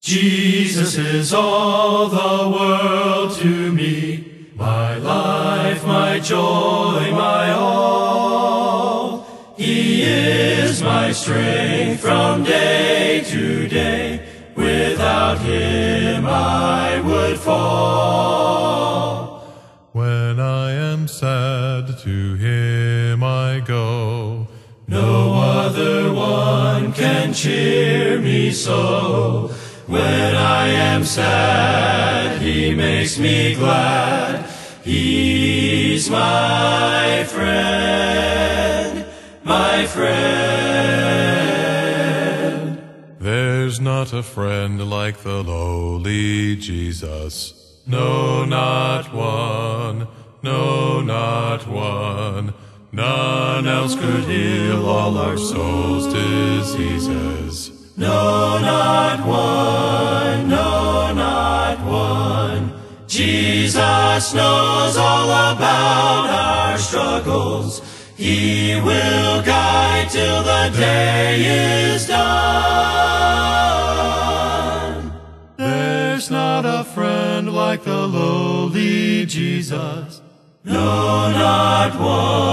Jesus is all the world to me, my life, my joy, my all. He is my strength from day to day. Without him I would fall. When I am sad, to him I go. No other one can cheer me so. When I am sad, he makes me glad. He's my friend, my friend. There's not a friend like the lowly Jesus. No, not one. No, not one. None else could heal all our souls' diseases. No, not one, no, not one. Jesus knows all about our struggles. He will guide till the day is done. There's not a friend like the lowly Jesus. No, not one.